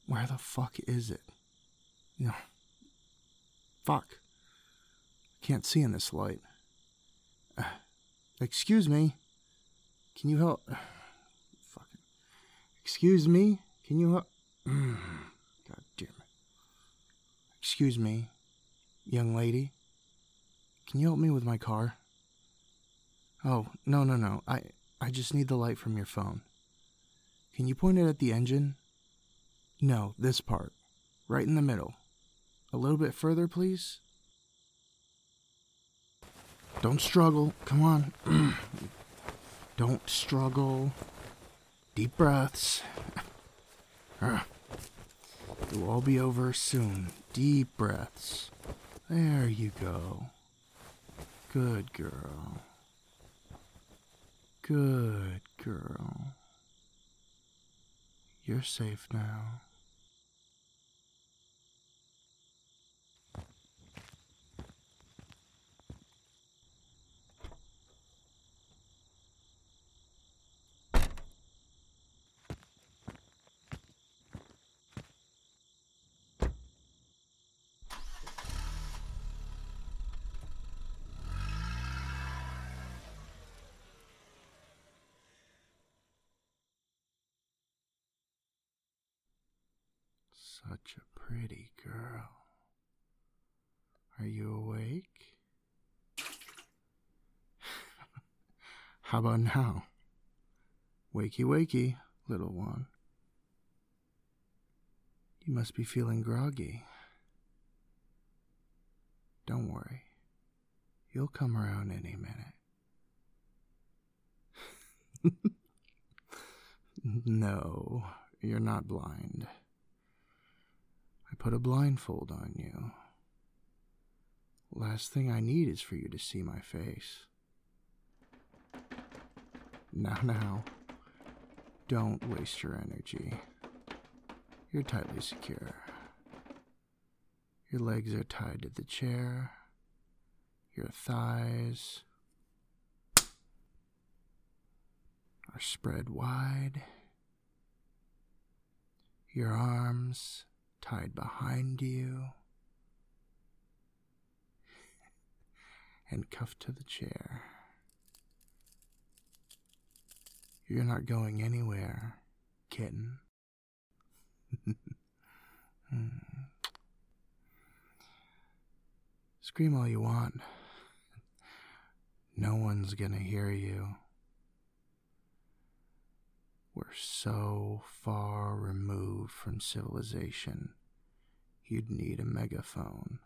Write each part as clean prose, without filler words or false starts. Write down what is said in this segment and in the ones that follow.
Where the fuck is it? You know, fuck. Can't see in this light. Excuse me. Can you help? Fucking. Excuse me? Can you help? God damn it. Excuse me, young lady. Can you help me with my car? Oh, no. I just need the light from your phone. Can you point it at the engine? No, this part. Right in the middle. A little bit further, please. Don't struggle. Come on. Don't struggle. Deep breaths. It'll all be over soon. Deep breaths. There you go. Good girl. Good girl. You're safe now. Such a pretty girl. Are you awake? How about now? Wakey, wakey, little one. You must be feeling groggy. Don't worry. You'll come around any minute. No, you're not blind. I put a blindfold on you. Last thing I need is for you to see my face. Now, don't waste your energy. You're tightly secure. Your legs are tied to the chair. Your thighs are spread wide. Your arms tied behind you and cuffed to the chair. You're not going anywhere, kitten. Scream all you want. No one's gonna hear you. We're so far removed from civilization, you'd need a megaphone.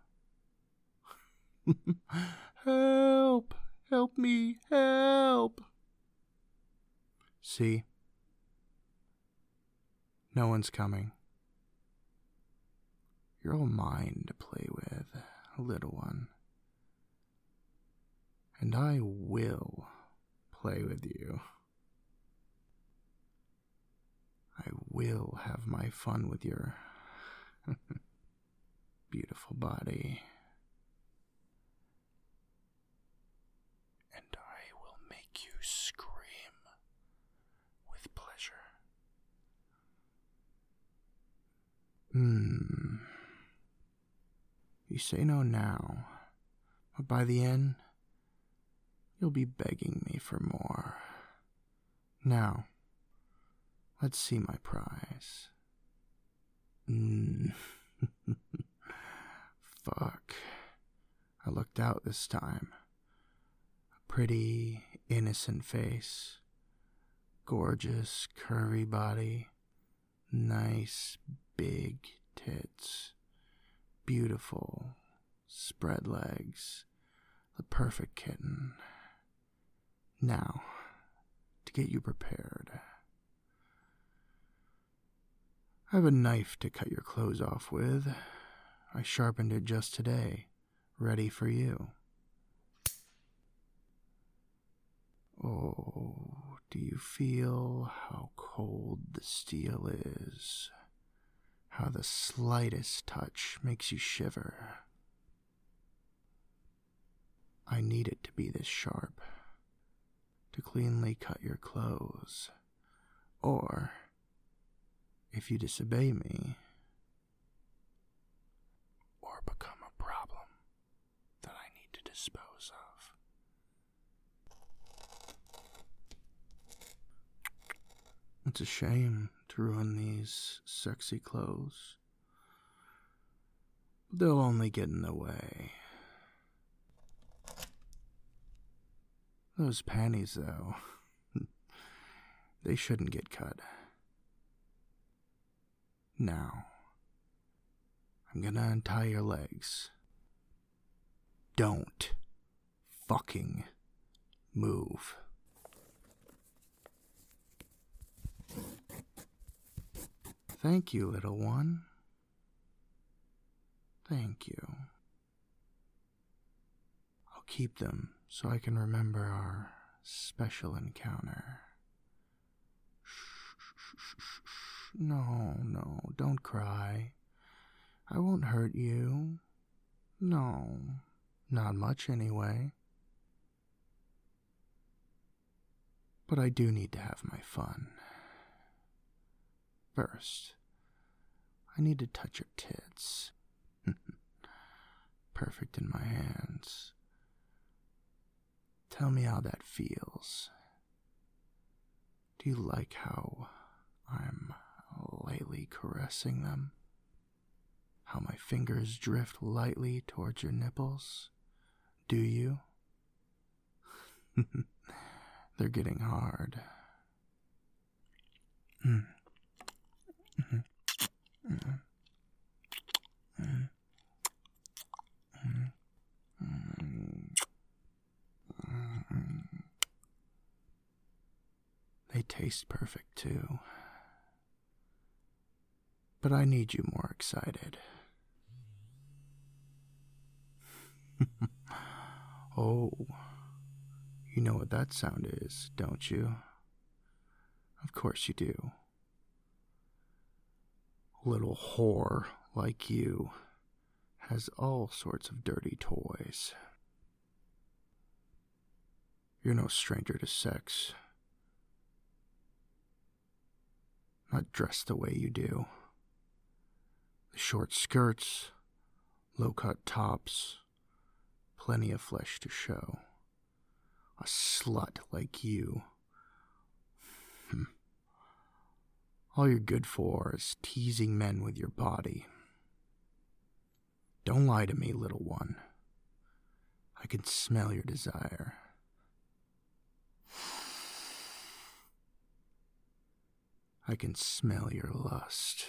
Help! Help me! Help! See? No one's coming. You're all mine to play with, little one. And I will play with you. I will have my fun with your beautiful body. And I will make you scream with pleasure. You say no now, but by the end, you'll be begging me for more. Now, let's see my prize. Fuck. I looked out this time. A pretty, innocent face. Gorgeous, curvy body. Nice, big tits. Beautiful, spread legs. The perfect kitten. Now, to get you prepared, I have a knife to cut your clothes off with. I sharpened it just today, ready for you. Oh, do you feel how cold the steel is? How the slightest touch makes you shiver? I need it to be this sharp, to cleanly cut your clothes. Or, if you disobey me, It's a shame to ruin these sexy clothes. They'll only get in the way. Those panties, though, they shouldn't get cut. Now, I'm gonna untie your legs. Don't fucking move. Thank you, little one. Thank you. I'll keep them so I can remember our special encounter. No, don't cry. I won't hurt you. No, not much anyway. But I do need to have my fun. First, I need to touch your tits. Perfect in my hands. Tell me how that feels. Do you like how I'm lightly caressing them? How my fingers drift lightly towards your nipples? Do you? They're getting hard. They taste perfect too. But I need you more excited. Oh, you know what that sound is, don't you? Of course you do. A little whore like you has all sorts of dirty toys. You're no stranger to sex. Not dressed the way you do. The short skirts, low-cut tops, plenty of flesh to show. A slut like you. All you're good for is teasing men with your body. Don't lie to me, little one. I can smell your desire. I can smell your lust.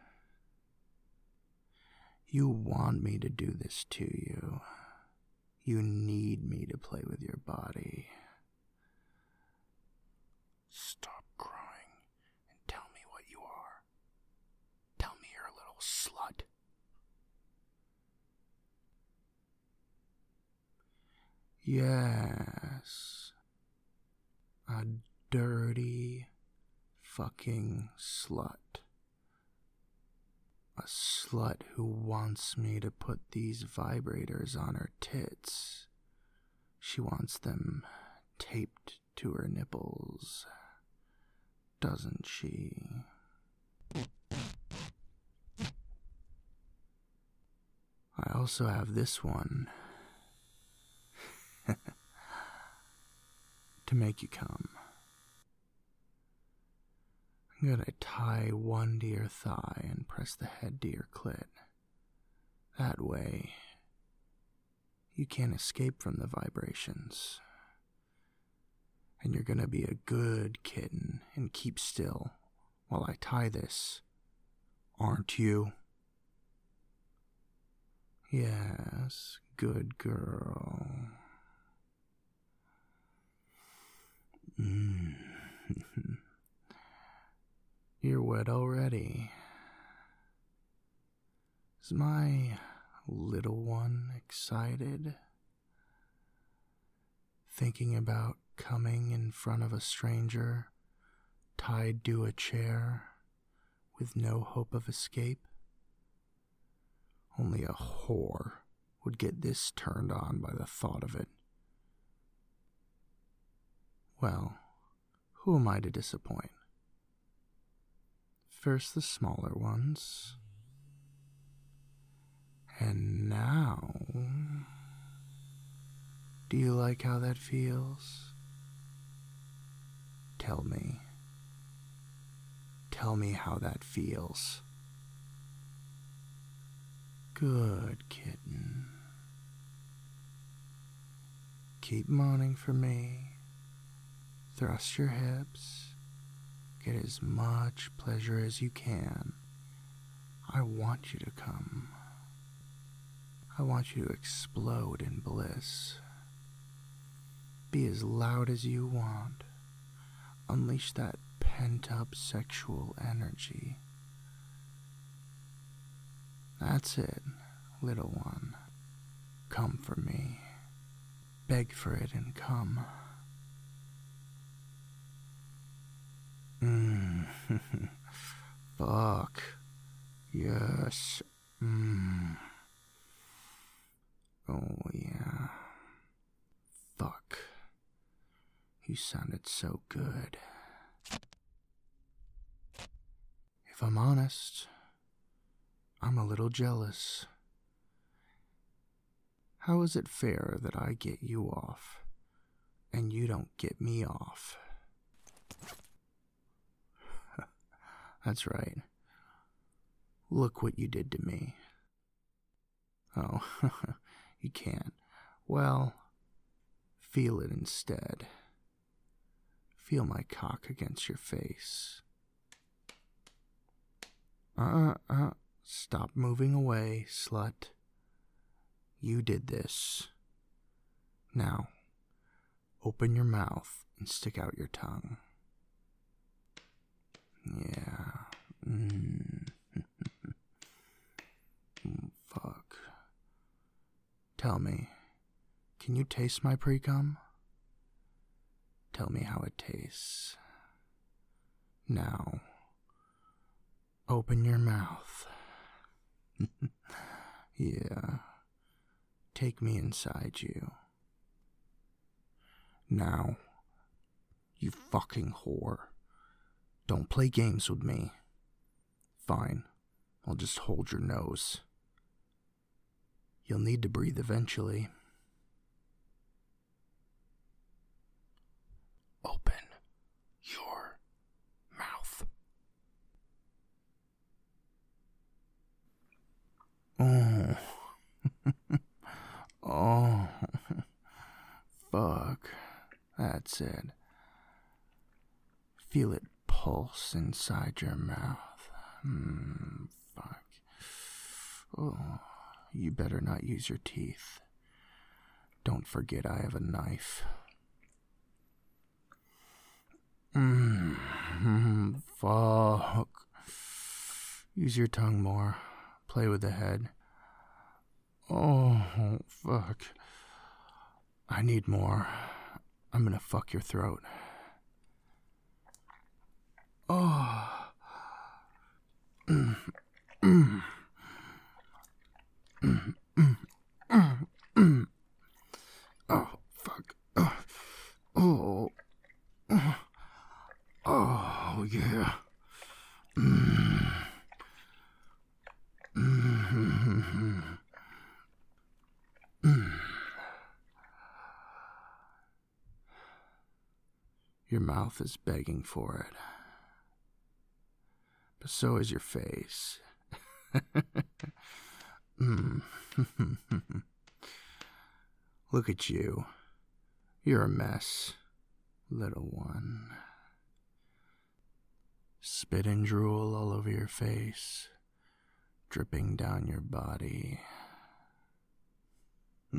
You want me to do this to you. You need me to play with your body. Stop crying and tell me what you are. Tell me you're a little slut. Yes. A dirty fucking slut. A slut who wants me to put these vibrators on her tits. She wants them taped to her nipples, doesn't she? I also have this one to make you come. I'm gonna tie one to your thigh and press the head to your clit. That way, you can't escape from the vibrations. And you're gonna be a good kitten and keep still while I tie this, aren't you? Yes, good girl. You're wet already. Is my little one excited? Thinking about coming in front of a stranger, tied to a chair, with no hope of escape? Only a whore would get this turned on by the thought of it. Well, who am I to disappoint? First the smaller ones. And now, do you like how that feels? Tell me. Tell me how that feels. Good, kitten. Keep moaning for me. Thrust your hips. Get as much pleasure as you can. I want you to come. I want you to explode in bliss. Be as loud as you want. Unleash that pent-up sexual energy. That's it, little one. Come for me. Beg for it and come. Fuck. Yes. Oh, yeah. Fuck. You sounded so good. If I'm honest, I'm a little jealous. How is it fair that I get you off, and you don't get me off? That's right. Look what you did to me. Oh, you can't. Well, feel it instead. Feel my cock against your face. Stop moving away, slut. You did this. Now, open your mouth and stick out your tongue. Yeah. Fuck. Tell me, can you taste my pre-cum? Tell me how it tastes. Now, open your mouth. Yeah. Take me inside you. Now, you fucking whore. Don't play games with me. Fine, I'll just hold your nose. You'll need to breathe eventually. Open your mouth. Oh. Oh. Fuck. That's it. Feel it pulse inside your mouth. Fuck. Oh, you better not use your teeth. Don't forget I have a knife. Fuck. Use your tongue more. Play with the head. Oh, fuck. I need more. I'm gonna fuck your throat. Oh. Oh, fuck. Oh. Oh, yeah. Your mouth is begging for it. But so is your face. Look at you. You're a mess, little one. Spit and drool all over your face, dripping down your body. A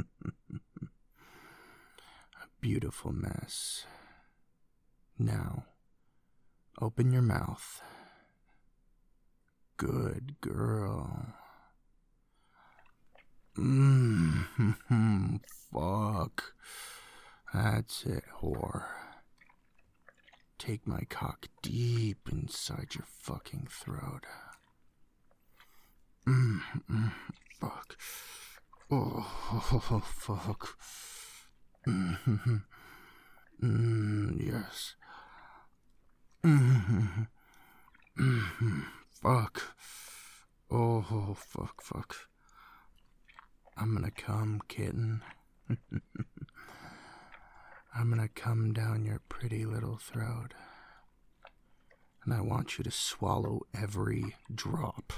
beautiful mess. Now, open your mouth. Good girl. Fuck. That's it, whore. Take my cock deep inside your fucking throat. Fuck. Oh, fuck. Yes. Fuck. Oh, fuck. I'm gonna come, kitten. I'm gonna come down your pretty little throat. and I want you to swallow every drop.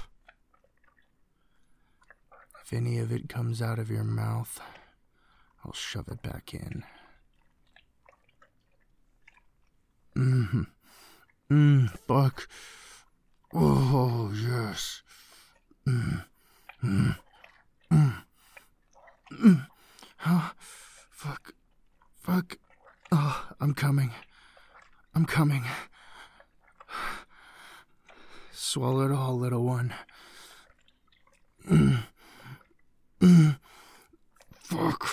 If any of it comes out of your mouth, I'll shove it back in. Fuck. Oh, yes. Fuck. Fuck. Oh, I'm coming. I'm coming. Swallow it all, little one. Fuck.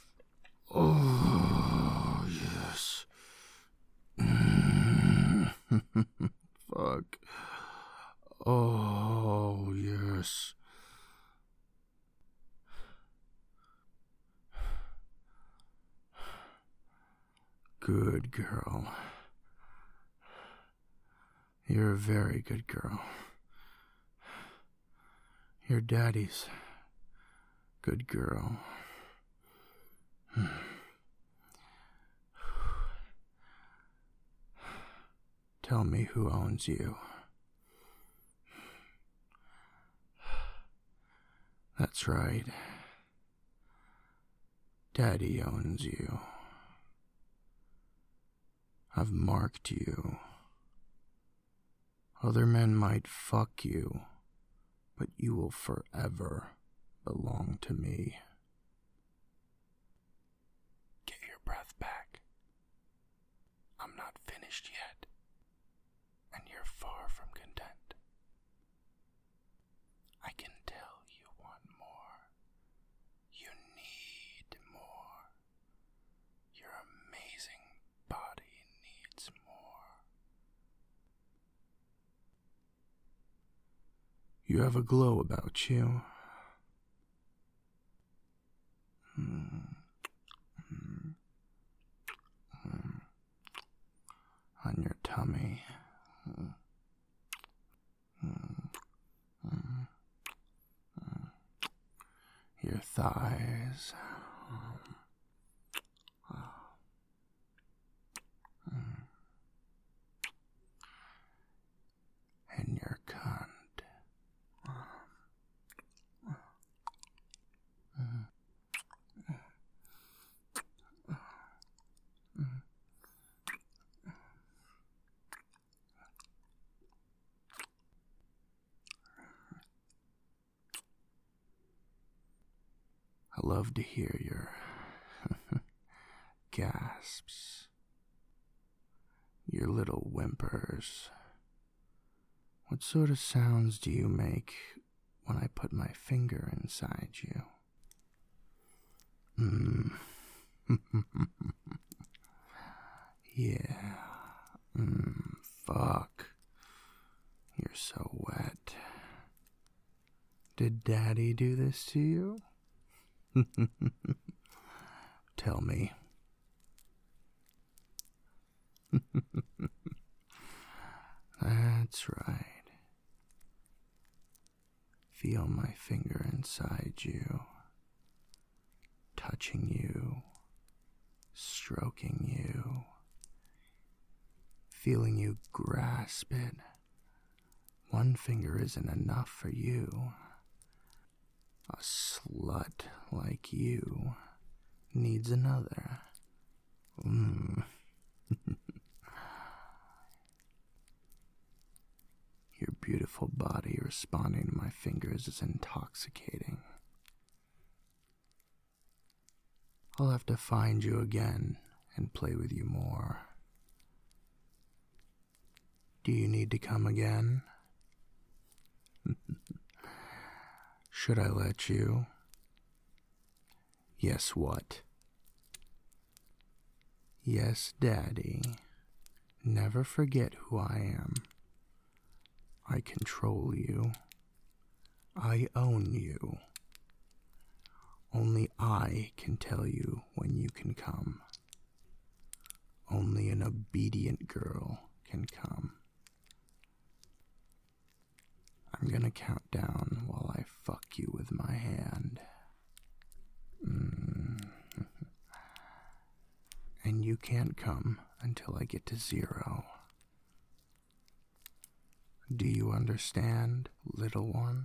Oh, yes. Fuck. Oh, yes. Good girl. You're a very good girl. Your daddy's good girl. Tell me who owns you. That's right. Daddy owns you. I've marked you. Other men might fuck you, but you will forever belong to me. Get your breath back. I'm not finished yet, and you're far from content. I can tell you want more. You need more. Your amazing body needs more. You have a glow about you. On your tummy. Your thighs. And your cunt. I love to hear your gasps, your little whimpers. What sort of sounds do you make when I put my finger inside you? Yeah. Fuck. You're so wet. Did Daddy do this to you? Tell me. That's right. Feel my finger inside you, touching you, stroking you, feeling you grasp it. One finger isn't enough for you. A slut like you needs another. Your beautiful body responding to my fingers is intoxicating. I'll have to find you again and play with you more. Do you need to come again? Should I let you? Yes, what? Yes, Daddy. Never forget who I am. I control you. I own you. Only I can tell you when you can come. Only an obedient girl can come. I'm gonna count down while I fuck you with my hand. And you can't come until I get to 0. Do you understand, little one?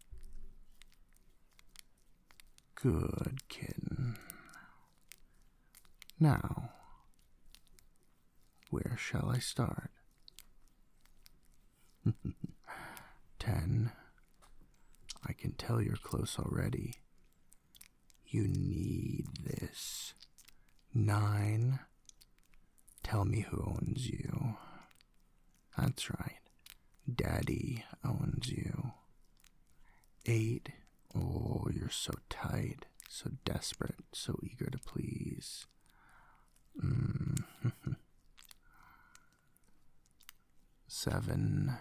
Good kitten. Now, where shall I start? 10. I can tell you're close already. You need this. 9. Tell me who owns you. That's right. Daddy owns you. 8. Oh, you're so tight, so desperate, so eager to please. 7.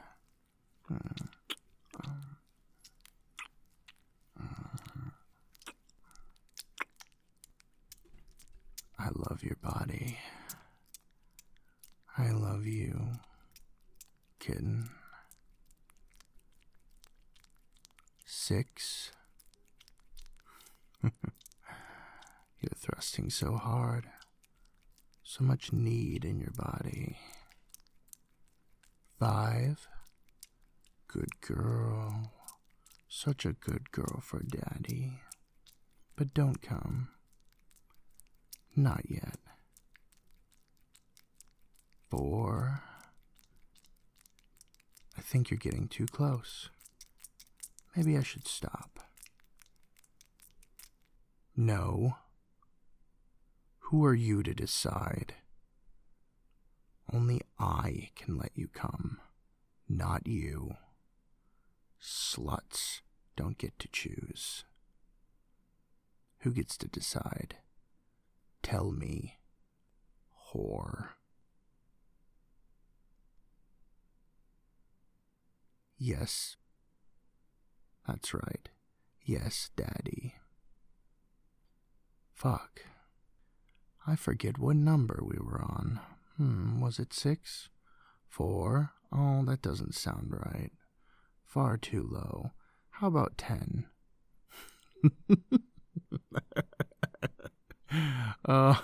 I love your body. I love you, kitten. 6. You're thrusting so hard. So much need in your body. 5. Good girl. Such a good girl for Daddy. But don't come. Not yet. 4. I think you're getting too close. Maybe I should stop. No. Who are you to decide? Only I can let you come, not you. Sluts don't get to choose. Who gets to decide? Tell me, whore. Yes, that's right. Yes, Daddy. Fuck. I forget what number we were on. Was it 6? 4? Oh, that doesn't sound right. Far too low. How about 10? Oh.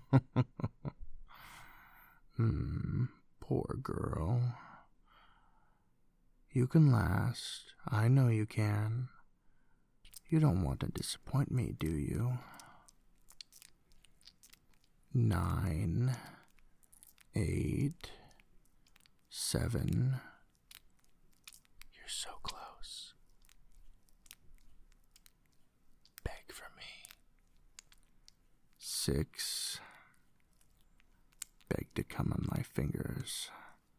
Poor girl. You can last. I know you can. You don't want to disappoint me, do you? 9, 8, 7. You're so close. Beg for me. 6. Beg to come on my fingers.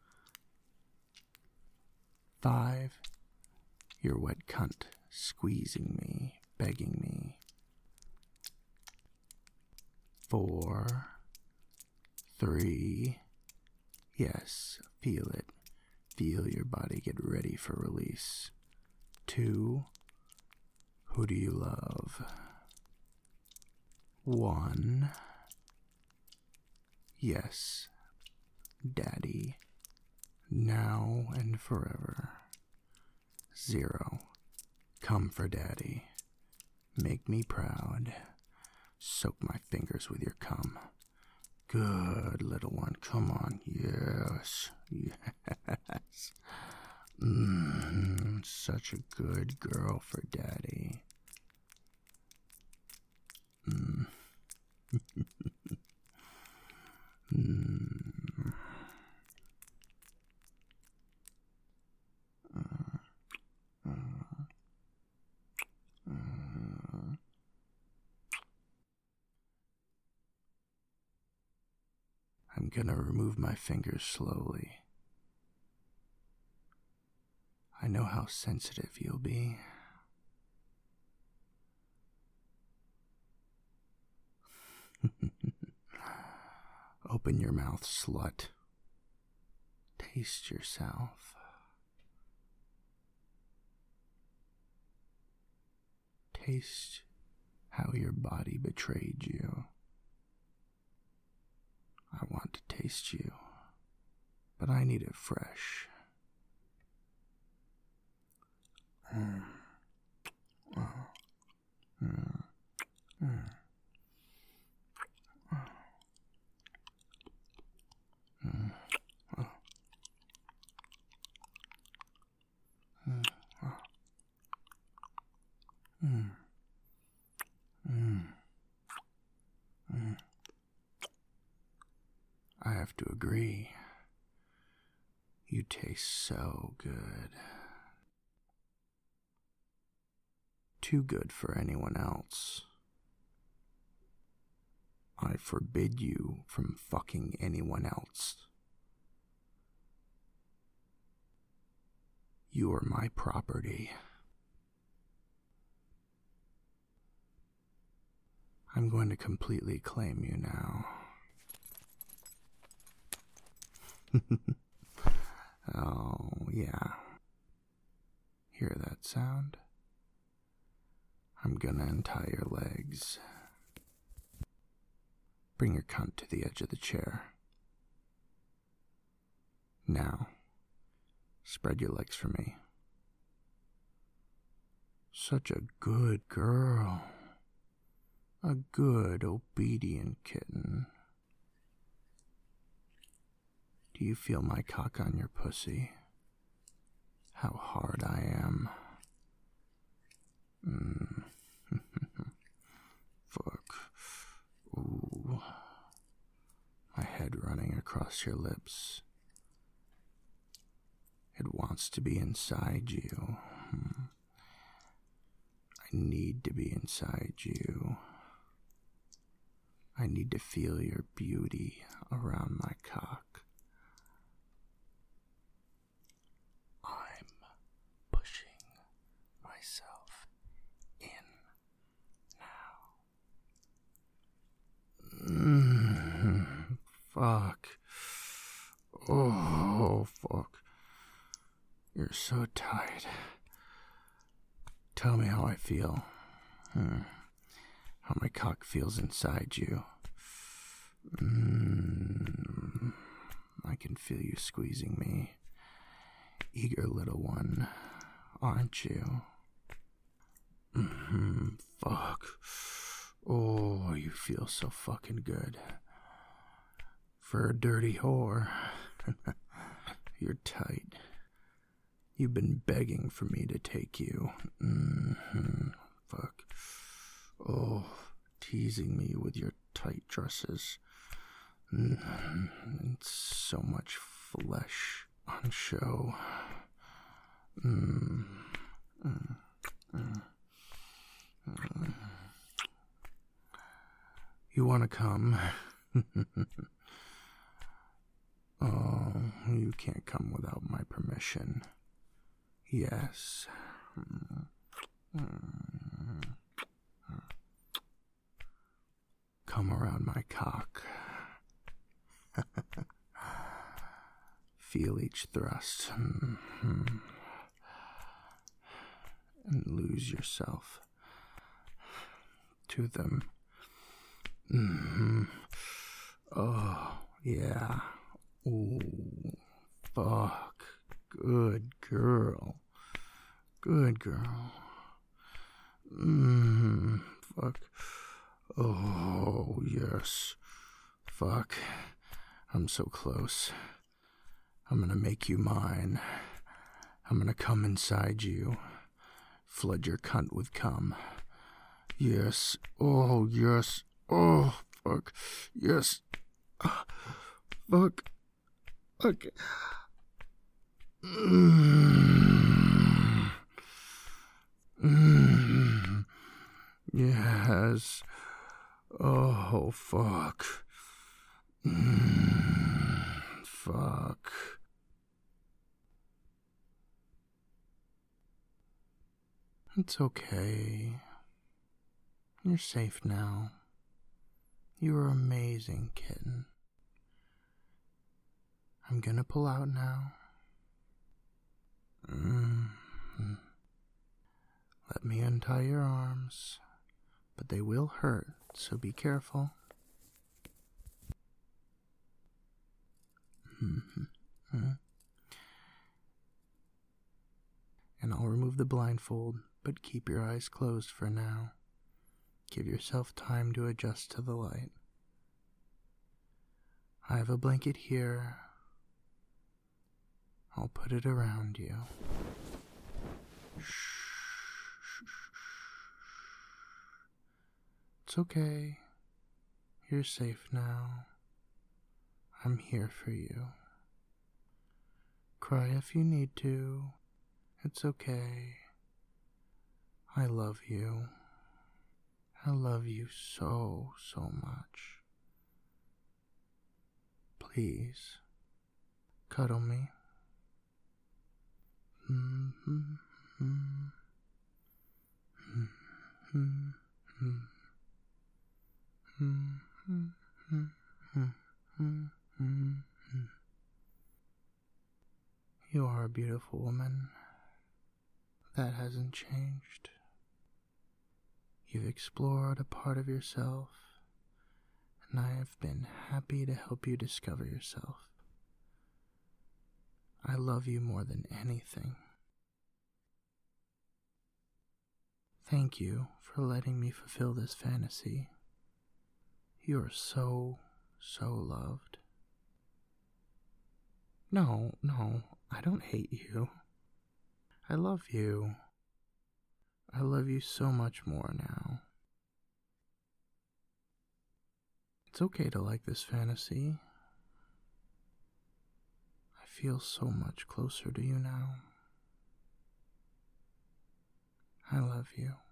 5. Your wet cunt squeezing me, begging me. 4, 3, yes, feel it. Feel your body get ready for release. 2, who do you love? 1, yes, Daddy, now and forever. 0, come for Daddy. Make me proud. Soak my fingers with your cum. Good, little one. Come on. Yes. Yes. Such a good girl for Daddy. I'm gonna remove my fingers slowly. I know how sensitive you'll be. Open your mouth, slut. Taste yourself. Taste how your body betrayed you. I want to taste you, but I need it fresh. to agree. You taste so good. Too good for anyone else. I forbid you from fucking anyone else. You are my property. I'm going to completely claim you now. Oh, yeah. Hear that sound? I'm gonna untie your legs. Bring your cunt to the edge of the chair. Now, spread your legs for me. Such a good girl. A good, obedient kitten. Do you feel my cock on your pussy? How hard I am. Fuck. Ooh. My head running across your lips. It wants to be inside you. I need to be inside you. I need to feel your beauty around my cock. I'm pushing myself in now. Fuck. Oh, fuck. You're so tight. Tell me how I feel. How my cock feels inside you. I can feel you squeezing me. Eager little one, aren't you? Fuck. Oh, you feel so fucking good. For a dirty whore. You're tight. You've been begging for me to take you. Fuck. Oh, teasing me with your tight dresses. It's so much flesh on show. You want to come? Oh, you can't come without my permission. Yes. Come around my cock. Feel each thrust. And lose yourself to them. Oh, yeah. Ooh, fuck. Good girl. Good girl. Fuck. Oh, yes. Fuck. I'm so close. I'm gonna make you mine. I'm gonna come inside you. Flood your cunt with cum. Yes. Oh, yes. Oh, fuck. Yes. Fuck. Fuck. Yes. Oh, fuck. Fuck. It's okay. You're safe now. You are amazing, kitten. I'm gonna pull out now. Let me untie your arms, but they will hurt, so be careful. And I'll remove the blindfold, but keep your eyes closed for now. Give yourself time to adjust to the light. I have a blanket here. I'll put it around you. Shh. It's okay. You're safe now. I'm here for you. Cry if you need to. It's okay. I love you. I love you so, so much. Please, cuddle me. You are a beautiful woman. That hasn't changed. You've explored a part of yourself, and I have been happy to help you discover yourself. I love you more than anything. Thank you for letting me fulfill this fantasy. You are so, so loved. No, I don't hate you. I love you. I love you so much more now. It's okay to like this fantasy. I feel so much closer to you now. I love you.